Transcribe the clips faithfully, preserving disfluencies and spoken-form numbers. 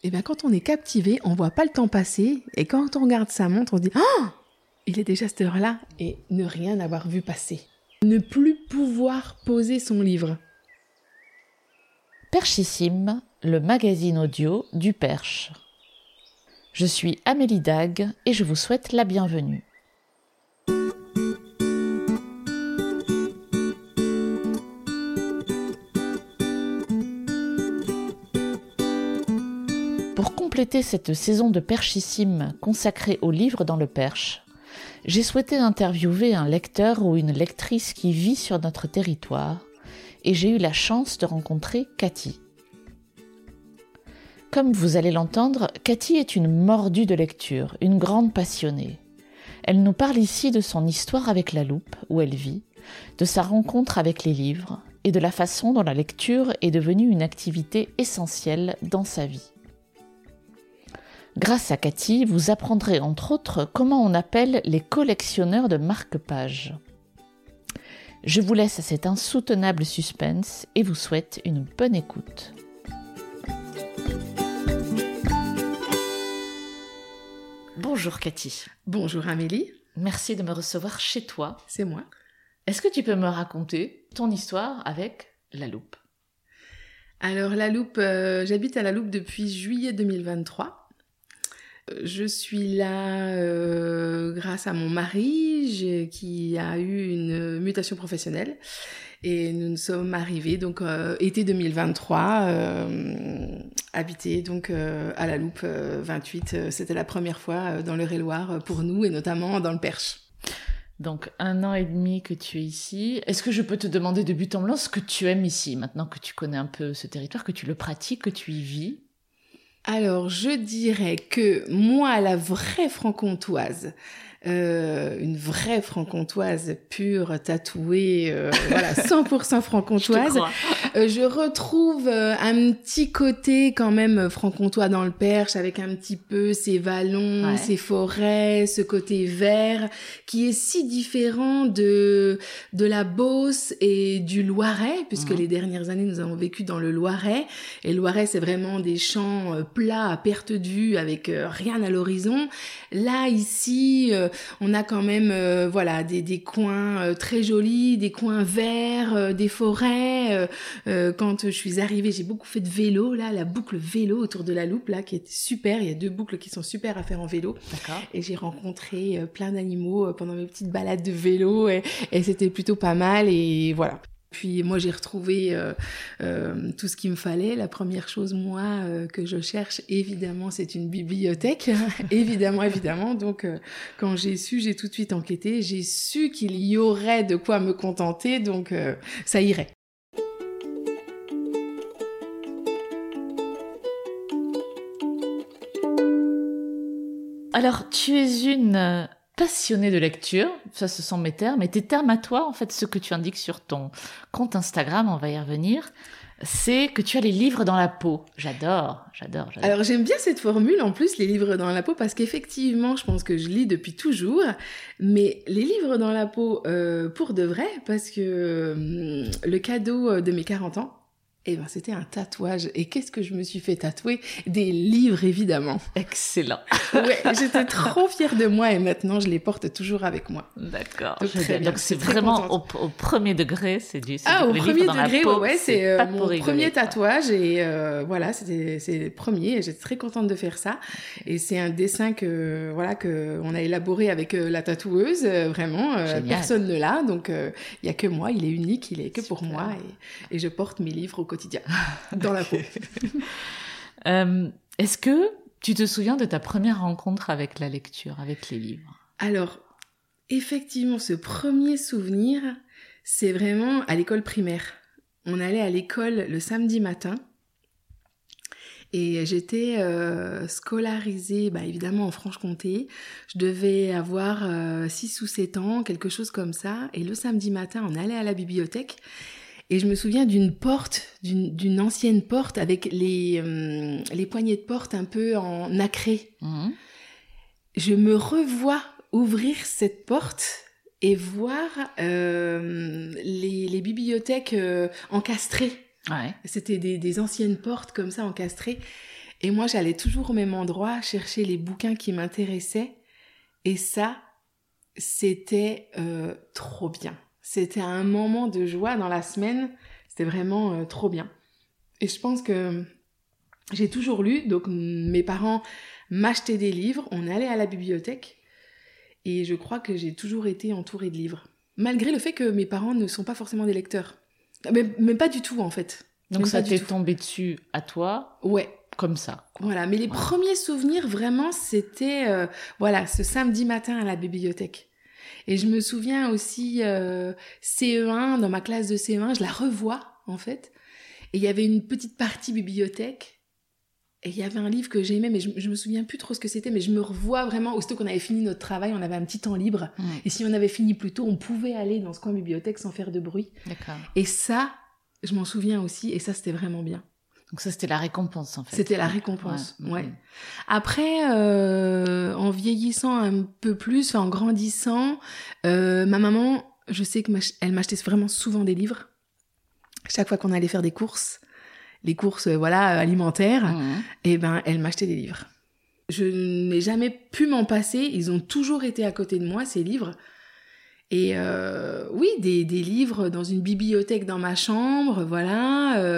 Et bien quand on est captivé, on voit pas le temps passer. Et quand on regarde sa montre, on se dit « Oh !» Il est déjà cette heure-là et ne rien avoir vu passer. Ne plus pouvoir poser son livre. Perchissime, le magazine audio du Perche. Je suis Amélie Dague et je vous souhaite la bienvenue. Pour compléter cette saison de Perchissime consacrée aux livres dans le Perche, j'ai souhaité interviewer un lecteur ou une lectrice qui vit sur notre territoire et j'ai eu la chance de rencontrer Cathy. Comme vous allez l'entendre, Cathy est une mordue de lecture, une grande passionnée. Elle nous parle ici de son histoire avec la loupe, où elle vit, de sa rencontre avec les livres et de la façon dont la lecture est devenue une activité essentielle dans sa vie. Grâce à Cathy, vous apprendrez entre autres comment on appelle les collectionneurs de marque-pages. Je vous laisse à cet insoutenable suspense et vous souhaite une bonne écoute. Bonjour Cathy. Bonjour Amélie. Merci de me recevoir chez toi. C'est moi. Est-ce que tu peux me raconter ton histoire avec la loupe ? Alors la loupe, euh, j'habite à la loupe depuis juillet deux mille vingt-trois. Je suis là euh, grâce à mon mari j'ai, qui a eu une mutation professionnelle et nous nous sommes arrivés donc euh, été deux mille vingt-trois euh, habiter donc euh, à la loupe euh, vingt-huit. C'était la première fois dans l'Eure-et-Loir pour nous et notamment dans le Perche. Donc un an et demi que tu es ici. Est-ce que je peux te demander de but en blanc ce que tu aimes ici maintenant que tu connais un peu ce territoire, que tu le pratiques, que tu y vis ? Alors, je dirais que moi, la vraie franc-comtoise, euh, une vraie franc-comtoise pure, tatouée, euh, voilà, cent pour cent franc-comtoise, je, euh, je retrouve euh, un petit côté quand même franc-comtois dans le Perche, avec un petit peu ces vallons, ouais. Ces forêts, ce côté vert, qui est si différent de de la Beauce et du Loiret, puisque mmh. les dernières années, nous avons vécu dans le Loiret, et le Loiret, c'est vraiment des champs euh, plats à perte de vue, avec euh, rien à l'horizon. Là, ici, euh, on a quand même euh, voilà des, des coins euh, très jolis, des coins verts, euh, des forêts. Euh, euh, quand je suis arrivée, j'ai beaucoup fait de vélo, là, la boucle vélo autour de la loupe, là, qui est super. Il y a deux boucles qui sont super à faire en vélo. D'accord. Et j'ai rencontré euh, plein d'animaux euh, pendant mes petites balades de vélo et, et c'était plutôt pas mal. Et voilà. Puis moi, j'ai retrouvé euh, euh, tout ce qu'il me fallait. La première chose, moi, euh, que je cherche, évidemment, c'est une bibliothèque. évidemment, évidemment. Donc, euh, quand j'ai su, j'ai tout de suite enquêté. J'ai su qu'il y aurait de quoi me contenter, donc euh, ça irait. Alors, tu es une passionnée de lecture, ça ce sont mes termes, et tes termes à toi, en fait, ce que tu indiques sur ton compte Instagram, on va y revenir, c'est que tu as les livres dans la peau. J'adore, j'adore, j'adore. Alors j'aime bien cette formule, en plus, les livres dans la peau, parce qu'effectivement, je pense que je lis depuis toujours, mais les livres dans la peau, euh, pour de vrai, parce que euh, le cadeau de mes quarante ans, eh ben, c'était un tatouage. Et qu'est-ce que je me suis fait tatouer ? Des livres, évidemment. Excellent. Ouais, j'étais trop fière de moi et maintenant, je les porte toujours avec moi. D'accord. Donc, très bien. Donc, c'est vraiment au, au premier degré, c'est du, c'est ah, du, au premier dans degré, la peau, ouais, ouais, c'est, c'est euh, mon rigoler, premier quoi. tatouage et euh, voilà, c'était, c'est le premier et j'étais très contente de faire ça. Okay. Et c'est un dessin que, voilà, que on a élaboré avec euh, la tatoueuse, euh, vraiment, euh, personne ne l'a, donc il euh, y a que moi, il est unique, il est que Super. Pour moi et, et je porte mes livres au quotidien, dans la peau. euh, est-ce que tu te souviens de ta première rencontre avec la lecture, avec les livres ? Alors, effectivement, ce premier souvenir, c'est vraiment à l'école primaire. On allait à l'école le samedi matin et j'étais euh, scolarisée, bah, évidemment en Franche-Comté. Je devais avoir euh, six ou sept ans, quelque chose comme ça. Et le samedi matin, on allait à la bibliothèque. Et je me souviens d'une porte, d'une, d'une ancienne porte avec les, euh, les poignées de porte un peu en nacré. Mmh. Je me revois ouvrir cette porte et voir euh, les, les bibliothèques euh, encastrées. Ouais. C'était des, des anciennes portes comme ça encastrées. Et moi, j'allais toujours au même endroit chercher les bouquins qui m'intéressaient. Et ça, c'était euh, trop bien. C'était un moment de joie dans la semaine. C'était vraiment euh, trop bien. Et je pense que j'ai toujours lu. Donc, mes parents m'achetaient des livres. On allait à la bibliothèque. Et je crois que j'ai toujours été entourée de livres. Malgré le fait que mes parents ne sont pas forcément des lecteurs. Mais, mais pas du tout, en fait. Donc Même ça pas t'est du tout. tombé dessus à toi, Ouais. comme ça. Quoi. Voilà, mais les ouais. premiers souvenirs, vraiment, c'était euh, voilà, ce samedi matin à la bibliothèque. Et je me souviens aussi, euh, C E un, dans ma classe de C E un, je la revois, en fait. Et il y avait une petite partie bibliothèque. Et il y avait un livre que j'aimais, mais je, je me souviens plus trop ce que c'était, mais je me revois vraiment, aussitôt qu'on avait fini notre travail, on avait un petit temps libre. Mmh. Et si on avait fini plus tôt, on pouvait aller dans ce coin bibliothèque sans faire de bruit. D'accord. Et ça, je m'en souviens aussi, et ça, c'était vraiment bien. Donc ça, c'était la récompense, en fait. C'était la récompense, ouais. ouais. ouais. Après, euh, en vieillissant un peu plus, en grandissant, euh, ma maman, je sais qu'elle m'achetait vraiment souvent des livres. Chaque fois qu'on allait faire des courses, les courses, euh, voilà, alimentaires, mmh. et ben, elle m'achetait des livres. Je n'ai jamais pu m'en passer. Ils ont toujours été à côté de moi, ces livres. Et euh, oui, des, des livres dans une bibliothèque dans ma chambre, voilà... Euh,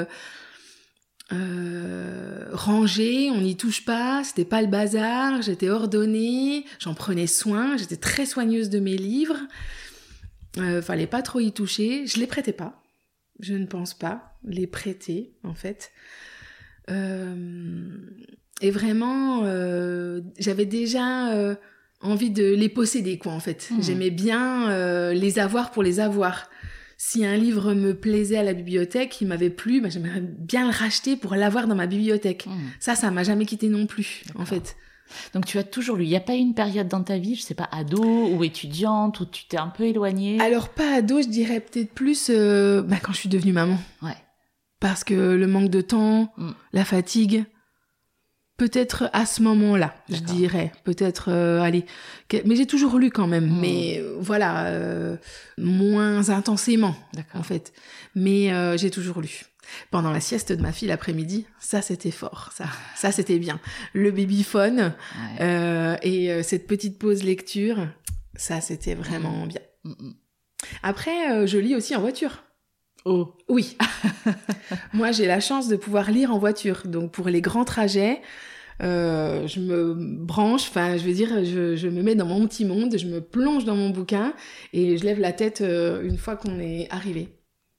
Euh, rangé, on n'y touche pas, c'était pas le bazar, j'étais ordonnée, j'en prenais soin, j'étais très soigneuse de mes livres, euh, fallait pas trop y toucher, je les prêtais pas, je ne pense pas les prêter en fait, euh, et vraiment euh, j'avais déjà euh, envie de les posséder quoi en fait, mmh. J'aimais bien euh, les avoir pour les avoir. Si un livre me plaisait à la bibliothèque, il m'avait plu, bah, j'aimerais bien le racheter pour l'avoir dans ma bibliothèque. Mmh. Ça, ça m'a jamais quitté non plus, D'accord. en fait. Donc tu as toujours lu. Il n'y a pas eu une période dans ta vie, je sais pas, ado ou étudiante, où tu t'es un peu éloignée? Alors pas ado, je dirais peut-être plus euh, bah, quand je suis devenue maman. Ouais. Parce que le manque de temps, mmh. la fatigue... Peut-être à ce moment-là, D'accord. je dirais. Peut-être, euh, allez... Mais j'ai toujours lu quand même. Mmh. Mais euh, voilà, euh, moins intensément, D'accord. en fait. Mais euh, j'ai toujours lu. Pendant la sieste de ma fille l'après-midi, ça, c'était fort. Ça, ça c'était bien. Le babyphone ouais. euh, et euh, cette petite pause lecture, ça, c'était vraiment mmh. bien. Mmh. Après, euh, je lis aussi en voiture. Oh. Oui. Moi, j'ai la chance de pouvoir lire en voiture. Donc, pour les grands trajets, euh, je me branche, enfin, je veux dire, je, je me mets dans mon petit monde, je me plonge dans mon bouquin et je lève la tête euh, une fois qu'on est arrivé.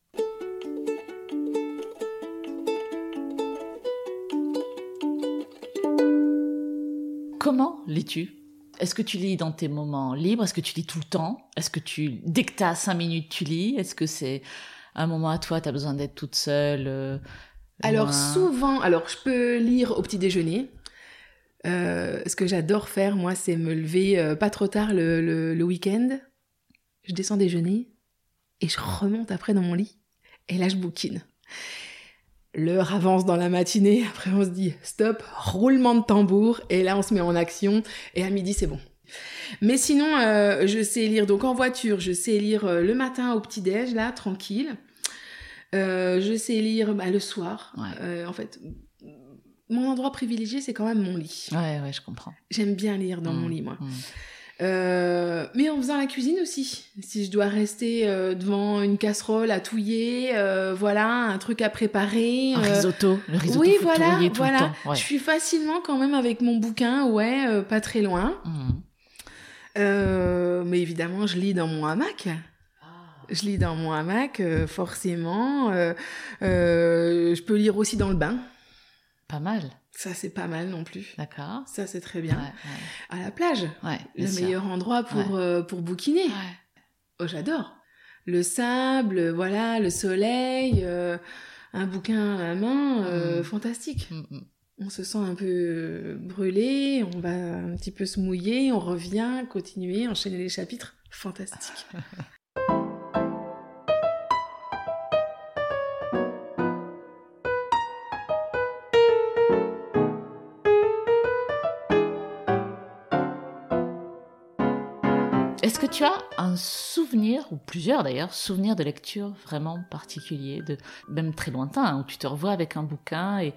Comment lis-tu ? Est-ce que tu lis dans tes moments libres ? Est-ce que tu lis tout le temps ? Est-ce que tu, dès que tu as cinq minutes, tu lis ? Est-ce que c'est un moment à toi, tu as besoin d'être toute seule euh, Alors loin. souvent, alors je peux lire au petit déjeuner. Euh, ce que j'adore faire, moi, c'est me lever euh, pas trop tard le, le, le week-end. Je descends déjeuner et je remonte après dans mon lit. Et là, je bouquine. L'heure avance dans la matinée. Après, on se dit stop, roulement de tambour. Et là, on se met en action. Et à midi, c'est bon. Mais sinon, euh, je sais lire donc en voiture. Je sais lire euh, le matin au petit-déj, là, tranquille. Euh, je sais lire bah, le soir. Ouais. Euh, en fait, mon endroit privilégié, c'est quand même mon lit. Ouais, ouais, je comprends. J'aime bien lire dans mmh, mon lit, moi. Mmh. Euh, mais en faisant la cuisine aussi. Si je dois rester euh, devant une casserole à touiller, euh, voilà, un truc à préparer. Un euh... risotto, le risotto oui, faut voilà, touiller tout voilà. le temps. Ouais. Je suis facilement quand même avec mon bouquin, ouais, euh, pas très loin. Mmh. Euh, mais évidemment, je lis dans mon hamac. Je lis dans mon hamac, euh, forcément. Euh, euh, je peux lire aussi dans le bain. Pas mal. Ça, c'est pas mal non plus. D'accord. Ça, c'est très bien. Ouais, ouais. À la plage, ouais, le sûr. meilleur endroit pour, ouais. euh, pour bouquiner. Ouais. Oh, j'adore. Le sable, voilà, le soleil, euh, un bouquin à la main, euh, mmh. fantastique. Mmh. On se sent un peu brûlé, on va un petit peu se mouiller, on revient, continuer, enchaîner les chapitres. Fantastique. Est-ce que tu as un souvenir, ou plusieurs d'ailleurs, souvenirs de lecture vraiment particuliers, de, même très lointain, où tu te revois avec un bouquin et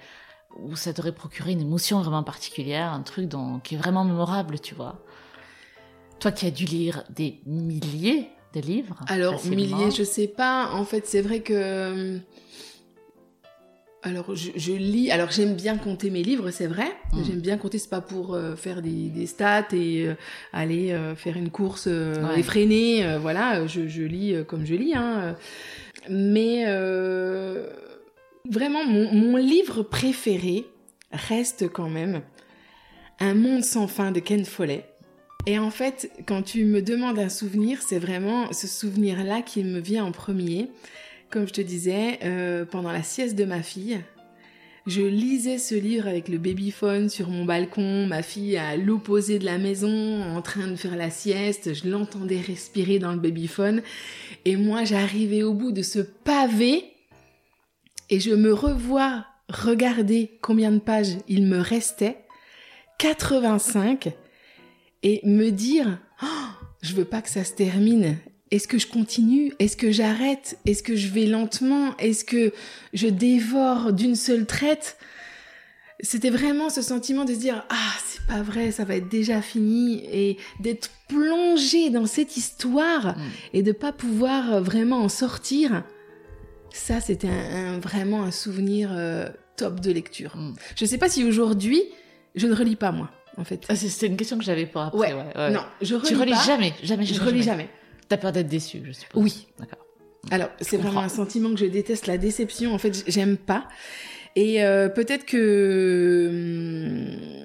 où ça t'aurait procuré une émotion vraiment particulière, un truc dont, qui est vraiment mémorable, tu vois. Toi qui as dû lire des milliers de livres. Alors, facilement. milliers, je sais pas. En fait, c'est vrai que... Alors, je, je lis... Alors, j'aime bien compter mes livres, c'est vrai. Mmh. J'aime bien compter, c'est pas pour euh, faire des, des stats et euh, aller euh, faire une course euh, ouais. effrénée. Euh, voilà, je, je lis euh, comme je lis. Hein. Mais euh, vraiment, mon, mon livre préféré reste quand même Un monde sans fin de Ken Follett. Et en fait, quand tu me demandes un souvenir, c'est vraiment ce souvenir-là qui me vient en premier. Comme je te disais, euh, pendant la sieste de ma fille, je lisais ce livre avec le babyphone sur mon balcon, ma fille à l'opposé de la maison, en train de faire la sieste, je l'entendais respirer dans le babyphone, et moi j'arrivais au bout de ce pavé, et je me revois regarder combien de pages il me restait, quatre-vingt-cinq, et me dire oh, « je veux pas que ça se termine ». Est-ce que je continue ? Est-ce que j'arrête ? Est-ce que je vais lentement ? Est-ce que je dévore d'une seule traite ? C'était vraiment ce sentiment de se dire « Ah, c'est pas vrai, ça va être déjà fini » et d'être plongé dans cette histoire mmh. et de pas pouvoir vraiment en sortir. Ça, c'était un, un, vraiment un souvenir euh, top de lecture. Mmh. Je sais pas si aujourd'hui, je ne relis pas moi, en fait. Ah, c'était une question que j'avais pour après. Ouais, ouais, ouais. non, je relis tu relis pas. jamais, jamais, jamais. Je relis jamais. jamais. T'as peur d'être déçu, je suppose. Oui. D'accord. Alors, je c'est comprends. Vraiment un sentiment que je déteste, la déception. En fait, j'aime pas. Et euh, peut-être que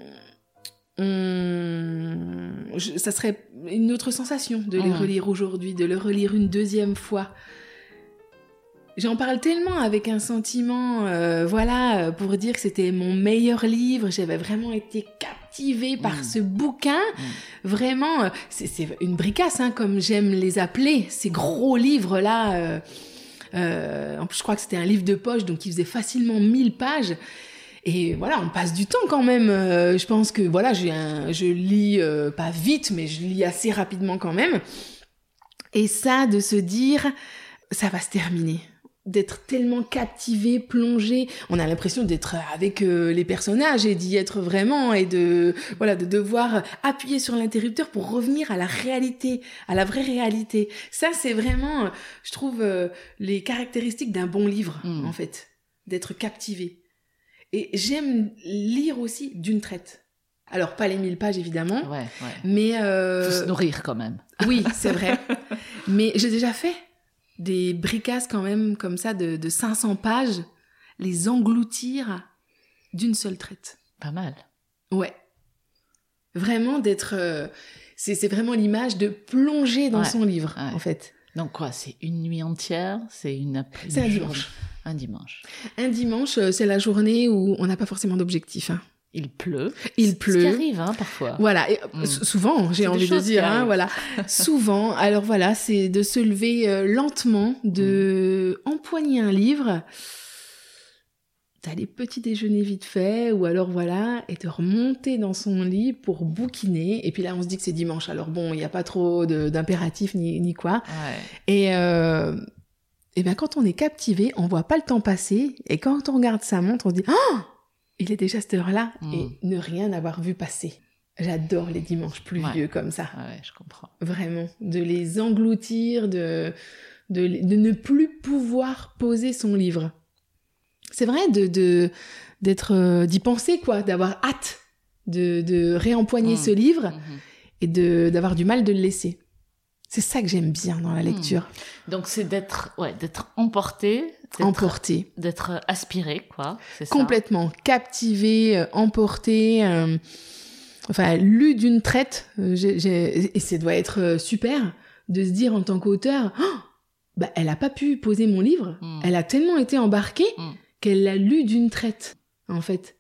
hum, je, ça serait une autre sensation de les mmh. relire aujourd'hui, de le relire une deuxième fois. J'en parle tellement avec un sentiment, euh, voilà, pour dire que c'était mon meilleur livre. J'avais vraiment été captivée par mmh. ce bouquin. Mmh. Vraiment, c'est, c'est une bricasse, hein, comme j'aime les appeler, ces gros livres-là. Euh, euh, en plus, je crois que c'était un livre de poche, donc il faisait facilement mille pages. Et voilà, on passe du temps quand même. Euh, je pense que, voilà, j'ai un, je lis euh, pas vite, mais je lis assez rapidement quand même. Et ça, de se dire, ça va se terminer. D'être tellement captivé, plongé, on a l'impression d'être avec euh, les personnages et d'y être vraiment et de voilà de devoir appuyer sur l'interrupteur pour revenir à la réalité, à la vraie réalité. Ça c'est vraiment, je trouve, euh, les caractéristiques d'un bon livre mmh. en fait, d'être captivé. Et j'aime lire aussi d'une traite. Alors pas les mille pages évidemment, ouais, ouais. mais euh... faut se nourrir quand même. Oui, c'est vrai. Mais j'ai déjà fait des bricasses quand même comme ça de, de cinq cents pages, les engloutir d'une seule traite. Pas mal. Ouais. Vraiment d'être... Euh, c'est, c'est vraiment l'image de plonger dans ouais. son livre, ouais. en fait. Donc quoi, c'est une nuit entière ? C'est une après- C'est un une dimanche. Un dimanche. Un dimanche, c'est la journée où on n'a pas forcément d'objectif, hein. Il pleut. Il pleut. Ce qui arrive, hein, parfois. Voilà. Et mmh. Souvent, j'ai c'est envie de dire, hein, voilà. Souvent. Alors voilà, c'est de se lever euh, lentement, de mmh. empoigner un livre, d'aller petit déjeuner vite fait, ou alors voilà, et de remonter dans son lit pour bouquiner. Et puis là, on se dit que c'est dimanche. Alors bon, il n'y a pas trop de, d'impératifs ni, ni quoi. Ouais. Et, euh, et ben quand on est captivé, on voit pas le temps passer. Et quand on regarde sa montre, on se dit, oh! Il est déjà cette heure-là mmh. et ne rien avoir vu passer. J'adore les dimanches pluvieux ouais. comme ça. Ouais, je comprends. Vraiment, de les engloutir, de, de, de ne plus pouvoir poser son livre. C'est vrai de, de, d'être, euh, d'y penser, quoi, d'avoir hâte de, de réempoigner mmh. ce livre mmh. et de, d'avoir du mal de le laisser. C'est ça que j'aime bien dans la lecture. Mmh. Donc c'est d'être, ouais, d'être emporté, d'être, emporté, d'être aspiré, quoi. C'est complètement ça. Captivé, euh, emporté, euh, enfin lu d'une traite. Euh, j'ai, j'ai, et ça doit être euh, super de se dire en tant qu'auteur, oh, bah elle a pas pu poser mon livre. Mmh. Elle a tellement été embarquée mmh. qu'elle l'a lu d'une traite. En fait,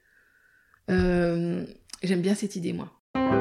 euh, j'aime bien cette idée, moi.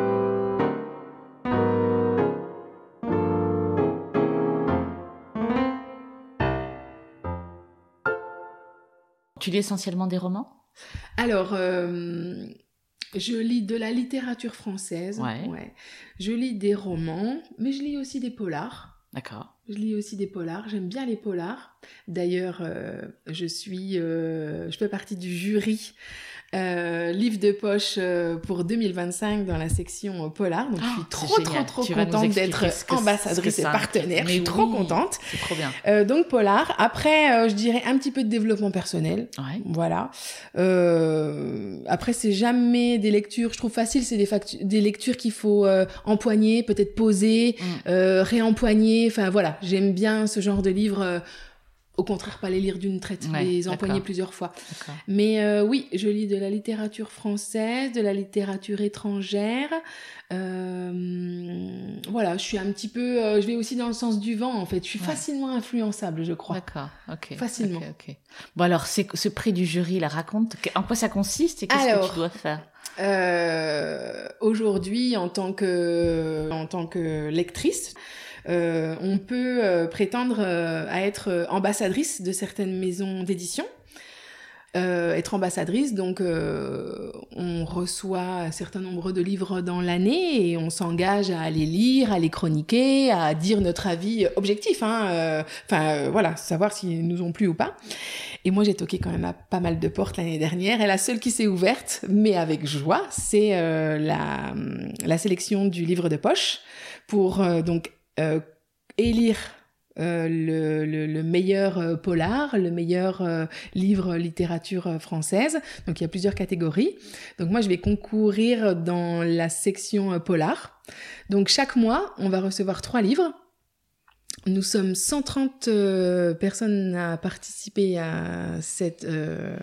Tu lis essentiellement des romans ? Alors, euh, je lis de la littérature française. Ouais. ouais. Je lis des romans, mais je lis aussi des polars. D'accord. Je lis aussi des polars. J'aime bien les polars. D'ailleurs, euh, je suis, euh, je fais partie du jury euh, livre de poche euh, pour deux mille vingt-cinq dans la section euh, polar. Donc, oh, je suis trop, trop, trop tu contente d'être ambassadrice et partenaire. Mais je suis oui, trop contente. C'est trop bien. Euh, donc, polar. Après, euh, je dirais un petit peu de développement personnel. Ouais. Voilà. Euh, après, c'est jamais des lectures. Je trouve facile, c'est des, factu- des lectures qu'il faut euh, empoigner, peut-être poser, mm. euh, réempoigner. Enfin, voilà. J'aime bien ce genre de livres. Euh, Au contraire, pas les lire d'une traite, ouais, les empoigner plusieurs fois. D'accord. Mais euh, oui, je lis de la littérature française, de la littérature étrangère. Euh, voilà, je suis un petit peu... Euh, je vais aussi dans le sens du vent, en fait. Je suis ouais. facilement influençable, je crois. D'accord, ok. Facilement. Okay, okay. Bon, alors, c'est, ce prix du jury, la raconte, en quoi ça consiste et qu'est-ce alors, que tu dois faire euh, aujourd'hui, en tant que, en tant que lectrice... Euh, on peut euh, prétendre euh, à être euh, ambassadrice de certaines maisons d'édition. Euh, être ambassadrice, donc euh, on reçoit un certain nombre de livres dans l'année et on s'engage à les lire, à les chroniquer, à dire notre avis objectif, hein, enfin euh, euh, voilà, savoir s'ils nous ont plu ou pas. Et moi j'ai toqué quand même à pas mal de portes l'année dernière et la seule qui s'est ouverte, mais avec joie, c'est euh, la, la sélection du livre de poche pour euh, donc Euh, élire euh, le, le, le meilleur euh, polar, le meilleur euh, livre littérature euh, française. Donc, il y a plusieurs catégories. Donc, moi, je vais concourir dans la section euh, polar. Donc, chaque mois, on va recevoir trois livres. Nous sommes cent trente euh, personnes à participer à cette, euh,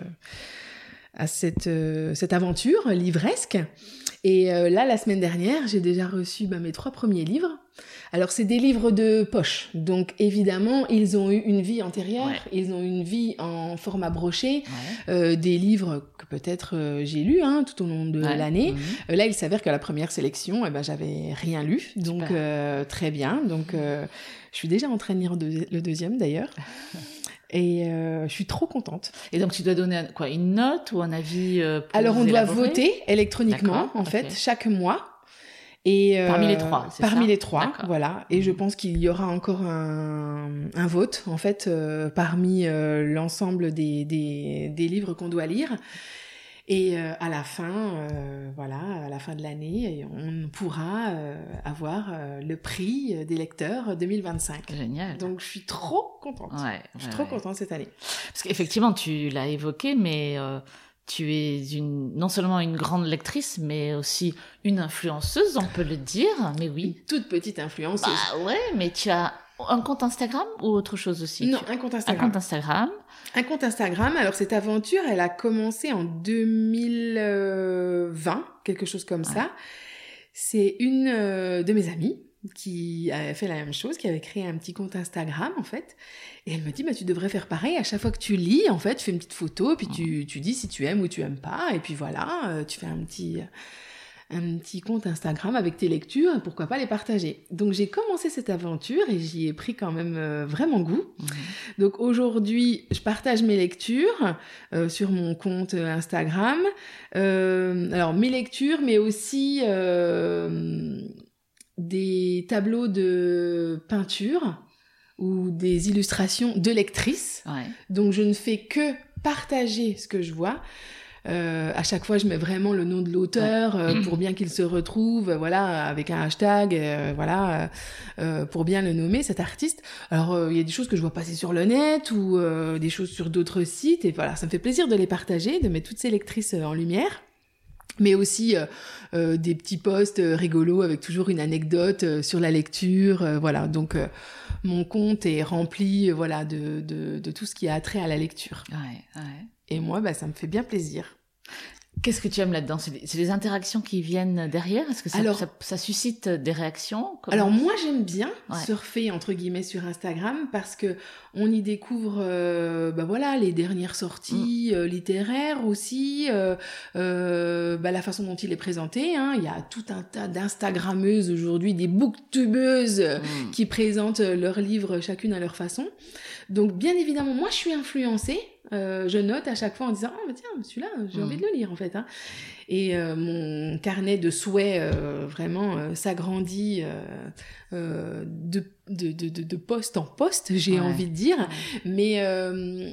à cette, euh, cette aventure livresque. Et euh, là, la semaine dernière, j'ai déjà reçu bah, mes trois premiers livres. Alors, c'est des livres de poche. Donc, évidemment, ils ont eu une vie antérieure. Ouais. Ils ont eu une vie en format broché. Ouais. Euh, des livres que peut-être euh, j'ai lus hein, tout au long de ouais. l'année. Mmh. Euh, là, il s'avère que la première sélection, eh ben, j'avais rien lu. Donc, euh, très bien. Donc, euh, je suis déjà en train de lire de- le deuxième, d'ailleurs. Et euh, je suis trop contente. Et donc, tu dois donner quoi, une note ou un avis euh, pour Alors, on élaborer? doit voter électroniquement, D'accord. en fait, okay. chaque mois. Et euh, parmi les trois, c'est parmi ça les trois, D'accord. voilà. Et je pense qu'il y aura encore un, un vote, en fait, euh, parmi euh, l'ensemble des, des, des livres qu'on doit lire. Et euh, à la fin, euh, voilà, à la fin de l'année, on pourra euh, avoir euh, le prix des lecteurs deux mille vingt-cinq. Génial. Donc, je suis trop contente. Ouais, je suis ouais, trop ouais. contente cette année. Parce qu'effectivement, tu l'as évoqué, mais euh, tu es une, non seulement une grande lectrice, mais aussi une influenceuse, on peut le dire. Mais oui. Une toute petite influenceuse. Bah ouais, mais tu as un compte Instagram ou autre chose aussi? Non, tu... un compte Instagram. Un compte Instagram. Un compte Instagram. Alors, cette aventure, elle a commencé en deux mille vingt, quelque chose comme ouais. ça. C'est une euh, de mes amies qui avait fait la même chose, qui avait créé un petit compte Instagram, en fait. Et elle me dit, bah, tu devrais faire pareil. À chaque fois que tu lis, en fait, tu fais une petite photo, puis tu, tu dis si tu aimes ou tu aimes pas. Et puis voilà, euh, tu fais un petit... un petit compte Instagram avec tes lectures, pourquoi pas les partager. Donc j'ai commencé cette aventure et j'y ai pris quand même euh, vraiment goût. Mmh. Donc aujourd'hui, je partage mes lectures euh, sur mon compte Instagram. Euh, alors mes lectures, mais aussi euh, des tableaux de peinture ou des illustrations de lectrices. Ouais. Donc je ne fais que partager ce que je vois. Euh, à chaque fois, je mets vraiment le nom de l'auteur euh, pour bien qu'il se retrouve, euh, voilà, avec un hashtag, euh, voilà, euh, pour bien le nommer, cet artiste. Alors, il euh, y a des choses que je vois passer sur le net ou euh, des choses sur d'autres sites, et voilà, ça me fait plaisir de les partager, de mettre toutes ces lectrices euh, en lumière. Mais aussi euh, euh, des petits posts euh, rigolos avec toujours une anecdote euh, sur la lecture, euh, voilà. Donc, euh, mon compte est rempli, euh, voilà, de, de, de tout ce qui a trait à la lecture. Ouais, ouais. Et moi, bah, ça me fait bien plaisir. Qu'est-ce que tu aimes là-dedans? C'est les, c'est les interactions qui viennent derrière? Est-ce que ça, alors, ça, ça suscite des réactions? Comment... Alors moi, j'aime bien ouais. surfer, entre guillemets, sur Instagram parce que on y découvre euh, bah voilà, les dernières sorties mmh. euh, littéraires aussi, euh, euh, bah, la façon dont il est présenté. Hein. Il y a tout un tas d'Instagrammeuses aujourd'hui, des booktubeuses mmh. qui présentent leurs livres chacune à leur façon. Donc, bien évidemment, moi, je suis influencée. Euh, je note à chaque fois en disant « Ah, bah tiens, celui-là, j'ai mmh. envie de le lire, en fait. Hein. » Et euh, mon carnet de souhaits, euh, vraiment, euh, s'agrandit euh, euh, de, de, de, de, de poste en poste, j'ai ouais. envie de dire. Ouais. Mais euh,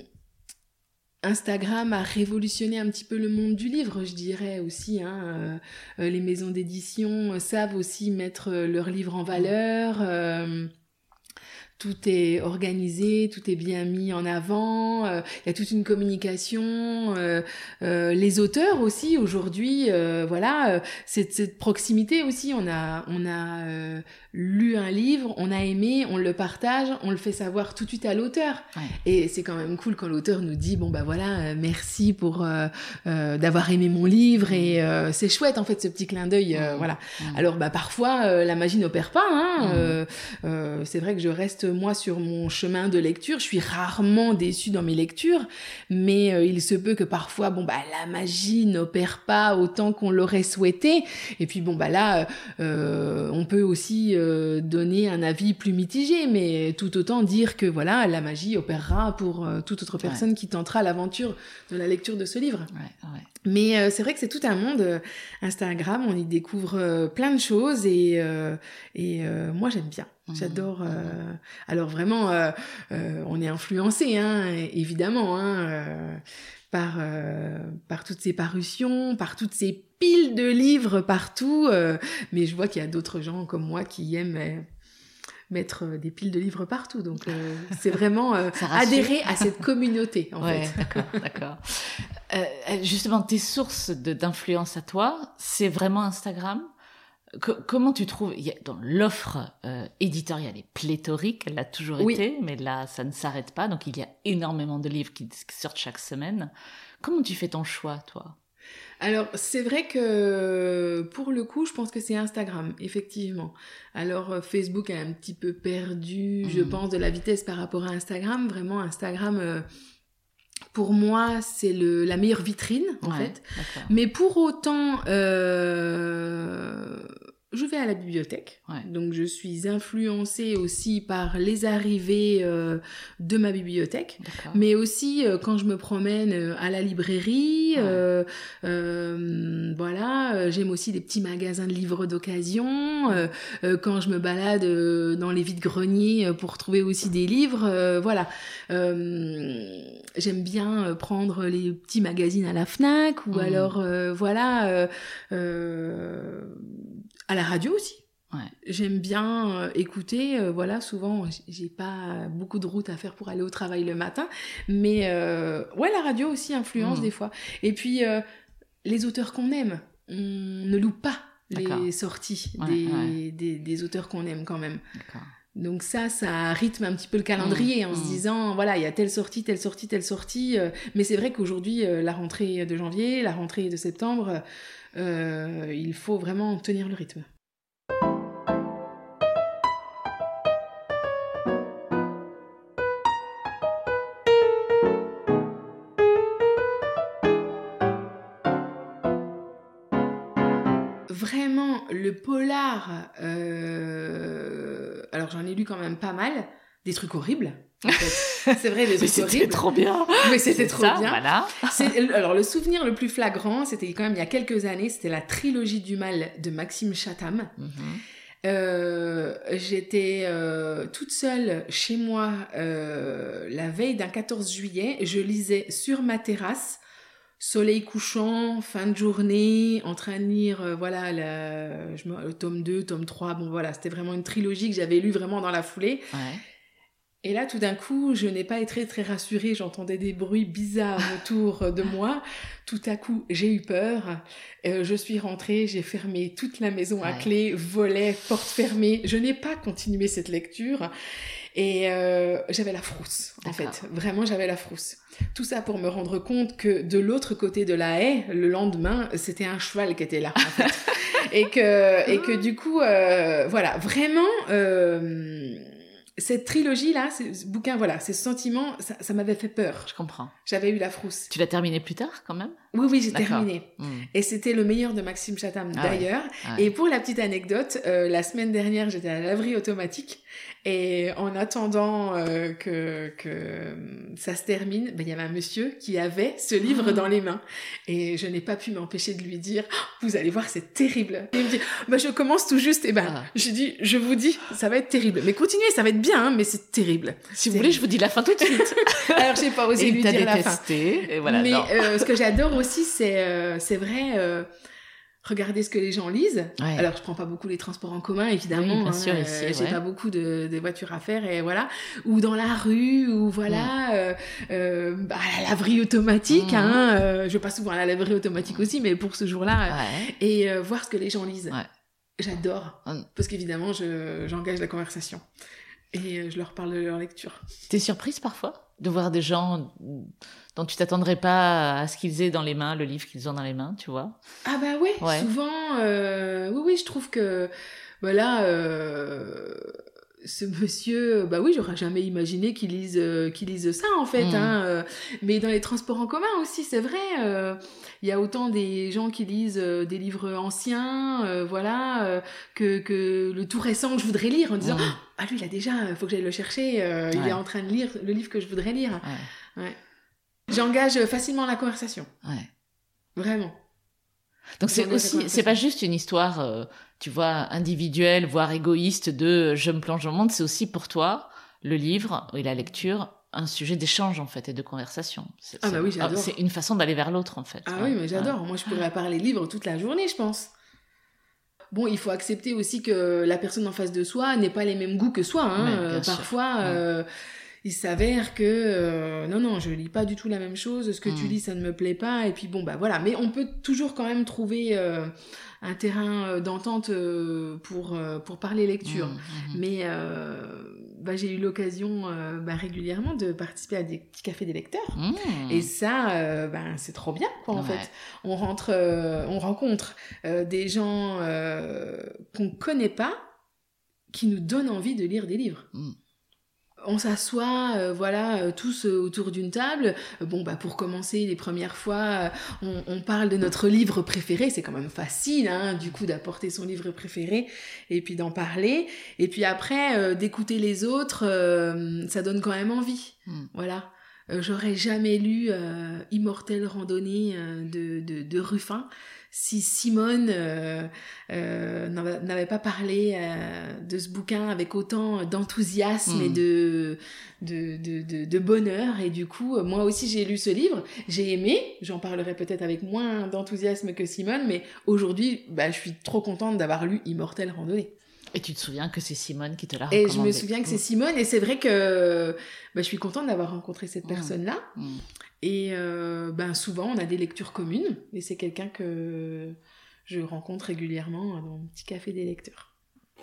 Instagram a révolutionné un petit peu le monde du livre, je dirais aussi. Hein. Euh, les maisons d'édition savent aussi mettre leurs livres en valeur. Euh, Tout est organisé, tout est bien mis en avant, il euh, y a toute une communication, euh, euh, les auteurs aussi aujourd'hui, euh, voilà, euh, cette, cette proximité aussi, on a, on a euh, lu un livre, on a aimé, on le partage, on le fait savoir tout de suite à l'auteur. Ouais. Et c'est quand même cool quand l'auteur nous dit, bon bah voilà, euh, merci pour euh, euh, d'avoir aimé mon livre, et euh, c'est chouette en fait ce petit clin d'œil, euh, mmh. voilà. Mmh. Alors bah parfois euh, la magie n'opère pas, hein, mmh. euh, euh, c'est vrai que je reste moi sur mon chemin de lecture, je suis rarement déçue dans mes lectures, mais euh, il se peut que parfois bon bah la magie n'opère pas autant qu'on l'aurait souhaité, et puis bon bah là euh, on peut aussi euh, donner un avis plus mitigé, mais tout autant dire que voilà la magie opérera pour euh, toute autre personne ouais. qui tentera l'aventure de la lecture de ce livre. Ouais, ouais. Mais euh, c'est vrai que c'est tout un monde, euh, Instagram, on y découvre euh, plein de choses, et, euh, et euh, moi j'aime bien. J'adore. Euh... Alors vraiment, euh, euh, on est influencé, hein, évidemment, hein, euh, par euh, par toutes ces parutions, par toutes ces piles de livres partout. Euh, mais je vois qu'il y a d'autres gens comme moi qui aiment euh, mettre des piles de livres partout. Donc euh, c'est vraiment euh, adhérer à cette communauté, en ouais, fait. D'accord, d'accord. Euh, justement, tes sources de, d'influence à toi, c'est vraiment Instagram ? Comment tu trouves, il y a, dans l'offre euh, éditoriale est pléthorique, elle l'a toujours oui. été, mais là ça ne s'arrête pas, donc il y a énormément de livres qui, qui sortent chaque semaine. Comment tu fais ton choix, toi ? Alors, c'est vrai que pour le coup, je pense que c'est Instagram, effectivement. Alors, Facebook a un petit peu perdu, mmh. je pense, de la vitesse par rapport à Instagram. Vraiment, Instagram... Euh, pour moi, c'est le, la meilleure vitrine, en ouais, fait. D'accord. Mais pour autant, euh, je vais à la bibliothèque. Ouais. Donc, je suis influencée aussi par les arrivées euh, de ma bibliothèque. D'accord. Mais aussi, euh, quand je me promène euh, à la librairie, ouais. euh, euh, voilà, euh, j'aime aussi des petits magasins de livres d'occasion. Euh, euh, quand je me balade euh, dans les vides-greniers euh, pour trouver aussi des livres, euh, voilà. Euh, j'aime bien prendre les petits magazines à la Fnac, ou mmh. alors, euh, voilà, euh, euh, à la radio aussi. Ouais. J'aime bien euh, écouter, euh, voilà, souvent, j'ai pas beaucoup de route à faire pour aller au travail le matin, mais euh, ouais, la radio aussi influence mmh. des fois. Et puis, euh, les auteurs qu'on aime, on ne loue pas D'accord. les sorties ouais, des, ouais. Des, des auteurs qu'on aime quand même. D'accord. Donc ça, ça rythme un petit peu le calendrier mmh, en mmh. se disant, voilà, il y a telle sortie, telle sortie, telle sortie. Euh, mais c'est vrai qu'aujourd'hui, euh, la rentrée de janvier, la rentrée de septembre, euh, il faut vraiment tenir le rythme. Vraiment, le polar, euh... alors j'en ai lu quand même pas mal, des trucs horribles. En fait. C'est vrai, des trucs mais horribles. C'était trop bien. Mais c'était trop ça, bien. Voilà. C'est... Alors le souvenir le plus flagrant, c'était quand même il y a quelques années, c'était la trilogie du mal de Maxime Chatham. Mm-hmm. Euh, j'étais euh, toute seule chez moi euh, la veille d'un quatorze juillet. Je lisais sur ma terrasse. Soleil couchant, fin de journée, en train de lire, euh, voilà, la, je me, le tome deux, tome trois, bon voilà, c'était vraiment une trilogie que j'avais lue vraiment dans la foulée. Ouais. Et là, tout d'un coup, je n'ai pas été très, très rassurée, j'entendais des bruits bizarres autour de moi. Tout à coup, j'ai eu peur, euh, je suis rentrée, j'ai fermé toute la maison ouais. à clé, volets, portes fermées. Je n'ai pas continué cette lecture. Et euh, j'avais la frousse, en D'accord. fait. Vraiment, j'avais la frousse. Tout ça pour me rendre compte que de l'autre côté de la haie, le lendemain, c'était un cheval qui était là, en fait. et, que, et que du coup, euh, voilà, vraiment, euh, cette trilogie-là, ce bouquin, voilà, ces sentiments, ça, ça m'avait fait peur. Je comprends. J'avais eu la frousse. Tu l'as terminé plus tard, quand même ? Oui, oui, j'ai D'accord. terminé. Mmh. Et c'était le meilleur de Maxime Chatham, Ah d'ailleurs. ouais. Ah ouais. Et pour la petite anecdote, euh, la semaine dernière, j'étais à la laverie automatique. Et en attendant euh, que, que ça se termine, ben, il y avait un monsieur qui avait ce livre Ah. dans les mains. Et je n'ai pas pu m'empêcher de lui dire oh, « Vous allez voir, c'est terrible !» Et il me dit bah, « Je commence tout juste. » Et ben, Ah. j'ai dit « Je vous dis, ça va être terrible. Mais continuez, ça va être bien, hein, mais c'est terrible. » Si vous voulez, je vous dis la fin tout de suite. Alors, j'ai pas osé Et lui il t'a dire la fin. détesté, et voilà, Mais non. euh, ce que j'adore aussi, c'est, euh, c'est vrai, euh, regarder ce que les gens lisent. Ouais. Alors, je prends pas beaucoup les transports en commun, évidemment. Oui, bien hein, sûr, euh, ici, j'ai ouais. pas beaucoup de, de voitures à faire, et voilà. Ou dans la rue, ou voilà, euh, euh, bah, à la laverie automatique. Mmh. Hein, euh, je vais pas souvent à la laverie automatique aussi, mais pour ce jour-là, euh, Ouais. et euh, voir ce que les gens lisent. Ouais. J'adore, Mmh. parce qu'évidemment, je, j'engage la conversation. Et euh, je leur parle de leur lecture. T'es surprise parfois de voir des gens dont tu t'attendrais pas à ce qu'ils aient dans les mains, le livre qu'ils ont dans les mains, tu vois? Ah bah ouais, Ouais. souvent, euh, oui, oui, je trouve que, bah là, euh, ce monsieur, bah oui, j'aurais jamais imaginé qu'il lise, euh, qu'il lise ça, en fait, Mm. hein, euh, mais dans les transports en commun aussi, c'est vrai, euh, il y a autant des gens qui lisent euh, des livres anciens, euh, voilà, euh, que, que le tout récent que je voudrais lire, en disant, Mm. ah lui, il a déjà, faut que j'aille le chercher, euh, il Ouais. est en train de lire le livre que je voudrais lire. Ouais. Ouais. J'engage facilement la conversation, Ouais. vraiment. Donc c'est J'engage la aussi, c'est conversation. pas juste une histoire, euh, tu vois, individuelle, voire égoïste de je me plonge dans le monde, c'est aussi pour toi, le livre et la lecture, un sujet d'échange, en fait, et de conversation. C'est, Ah c'est- bah oui, j'adore. C'est une façon d'aller vers l'autre, en fait. Ah Ouais. oui, mais j'adore. Moi, je pourrais parler livre toute la journée, je pense. Bon, il faut accepter aussi que la personne en face de soi n'ait pas les mêmes goûts que soi. Hein. Ouais, bien Euh, sûr. parfois, euh, il s'avère que euh, non, non, je lis pas du tout la même chose. Ce que tu Mm. lis, ça ne me plaît pas. Et puis bon, bah voilà. Mais on peut toujours quand même trouver euh, un terrain euh, d'entente euh, pour euh, pour parler lecture. Mm, mm, mm. Mais euh, bah, j'ai eu l'occasion euh, bah, régulièrement de participer à des petits cafés des lecteurs. Mm. Et ça, euh, ben, c'est trop bien, quoi, en Ouais. fait. On, rentre, euh, on rencontre euh, des gens euh, qu'on connaît pas, qui nous donnent envie de lire des livres. Mm. On s'assoit, euh, voilà, euh, tous euh, autour d'une table. Euh, bon, bah, pour commencer, les premières fois, euh, on, on parle de notre livre préféré. C'est quand même facile, hein, du coup, d'apporter son livre préféré et puis d'en parler. Et puis après, euh, d'écouter les autres, euh, ça donne quand même envie. Mm. Voilà. Euh, j'aurais jamais lu euh, Immortelle randonnée euh, de, de, de Ruffin si Simone euh, euh, n'avait n'avait pas parlé euh, de ce bouquin avec autant d'enthousiasme Mm. et de, de, de, de, de bonheur. Et du coup, euh, moi aussi, j'ai lu ce livre. J'ai aimé. J'en parlerai peut-être avec moins d'enthousiasme que Simone, mais aujourd'hui, bah, je suis trop contente d'avoir lu Immortelle randonnée. Et tu te souviens que c'est Simone qui te l'a Et recommandé. je me souviens que c'est Simone, et c'est vrai que bah, je suis contente d'avoir rencontré cette personne-là. Mm. Et euh, ben, souvent, on a des lectures communes, et c'est quelqu'un que je rencontre régulièrement dans mon petit café des lecteurs.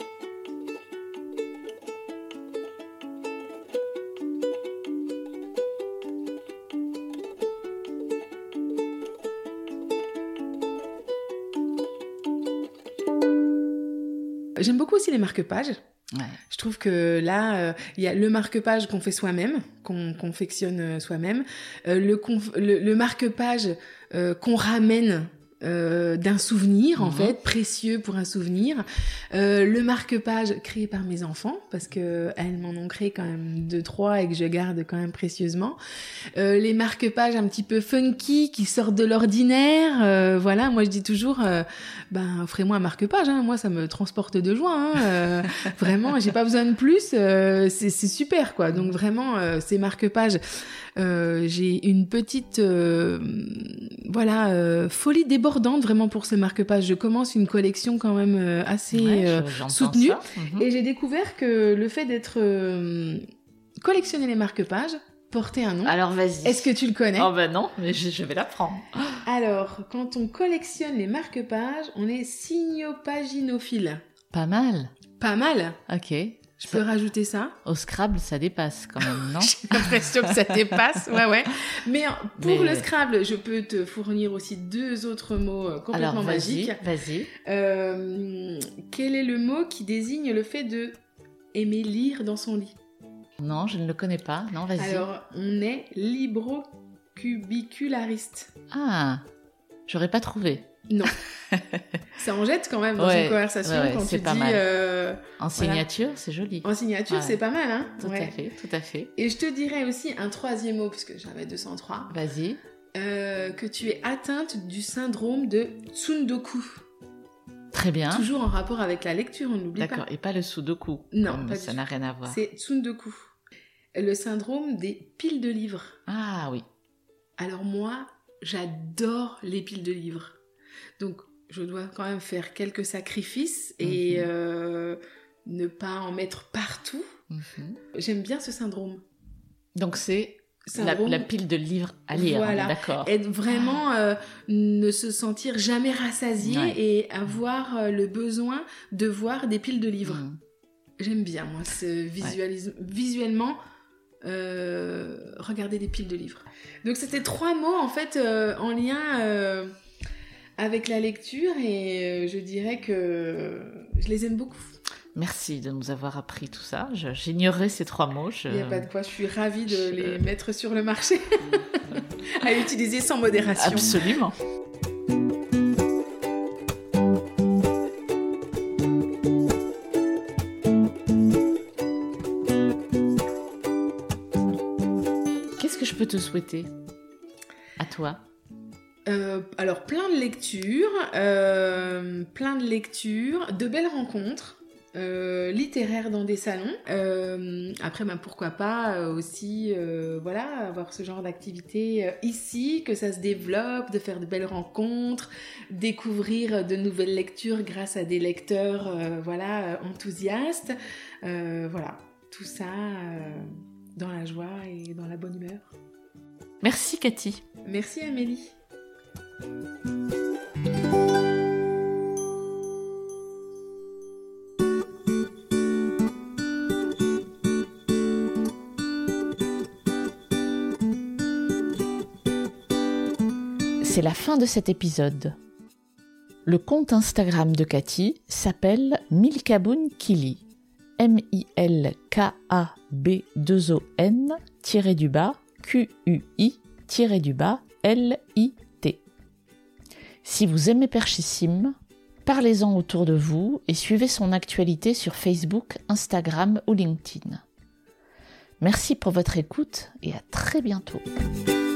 J'aime beaucoup aussi les marque-pages. Ouais. Je trouve que là, il euh, y a le marque-page qu'on fait soi-même, qu'on confectionne euh, soi-même, euh, le, conf- le, le marque-page euh, qu'on ramène euh, d'un souvenir, en Mhm. fait, précieux pour un souvenir, euh, le marque-page créé par mes enfants, parce que elles m'en ont créé quand même deux, trois et que je garde quand même précieusement, euh, les marque-pages un petit peu funky qui sortent de l'ordinaire, euh, voilà, moi je dis toujours, euh, ben offrez-moi un marque-page, hein, moi ça me transporte de joie, hein, euh, vraiment, j'ai pas besoin de plus, euh, c'est, c'est super, quoi. Donc vraiment, euh, ces marque-pages, euh, j'ai une petite, euh, voilà, euh, folie débordante vraiment pour ces marque-pages. Je commence une collection quand même euh, assez Ouais, euh, je- j'entends soutenue, ça. Mhm. et j'ai découvert que le fait d'être euh, collectionner les marque-pages portait un nom. Alors vas-y. Est-ce que tu le connais? Oh ben non, mais je, je vais l'apprendre. Alors, quand on collectionne les marque-pages, on est signopaginophile. Pas mal. Pas mal. Ok. Je peux rajouter ça? Au Scrabble, ça dépasse quand même, non? J'ai l'impression que ça dépasse. Ouais, ouais. Mais euh, pour Mais- le Scrabble, je peux te fournir aussi deux autres mots euh, complètement Alors vas-y, magiques. vas-y. Euh, quel est le mot qui désigne le fait de aimer lire dans son lit? Non, je ne le connais pas. Non, vas-y. Alors, on est librocubiculariste. Ah, J'aurais pas trouvé. Non. Ça en jette quand même dans Ouais, une conversation ouais, ouais, quand c'est tu pas dis... mal. euh, En signature, c'est joli. En signature, Ouais. c'est pas mal, hein. Tout Ouais. à fait, tout à fait. Et je te dirais aussi un troisième mot, puisque j'en avais deux cent trois, Vas-y. euh, que tu es atteinte du syndrome de Tsundoku. Très bien. Toujours en rapport avec la lecture, on n'oublie pas. D'accord, et pas le sudoku. Non, comme pas du ça tout. n'a rien à voir. C'est Tsundoku. Le syndrome des piles de livres. Ah oui. Alors moi, j'adore les piles de livres. Donc, je dois quand même faire quelques sacrifices et Mhm. euh, ne pas en mettre partout. Mhm. J'aime bien ce syndrome. Donc c'est la, Syndrome, la pile de livres à lire, Voilà. on est d'accord. être vraiment euh, ne se sentir jamais rassasié Ouais. et avoir euh, le besoin de voir des piles de livres. Mhm. J'aime bien, moi, ce visualis- visuellement, euh, regarder des piles de livres. Donc, c'était trois mots, en fait, euh, en lien euh, avec la lecture, et euh, je dirais que je les aime beaucoup. Merci de nous avoir appris tout ça. Je- J'ignorais ces trois mots. Je... Il n'y a pas de quoi, je suis ravie de je- les mettre sur le marché, à utiliser sans modération. Absolument. Qu'est-ce que je peux te souhaiter à toi? Euh, alors, plein de lectures, euh, plein de lectures, de belles rencontres. Euh, littéraires dans des salons. Euh, après, ben, pourquoi pas euh, aussi, euh, voilà, avoir ce genre d'activité euh, ici, que ça se développe, de faire de belles rencontres, découvrir de nouvelles lectures grâce à des lecteurs, euh, voilà, euh, enthousiastes. Euh, voilà, tout ça euh, dans la joie et dans la bonne humeur. Merci Cathy. Merci Amélie. C'est la fin de cet épisode. Le compte Instagram de Cathy s'appelle Milkaboun Kili. M I L K A B deux O N tiré du bas Q U I tiré du bas L I T. Si vous aimez Perchissime, parlez-en autour de vous et suivez son actualité sur Facebook, Instagram ou LinkedIn. Merci pour votre écoute et à très bientôt.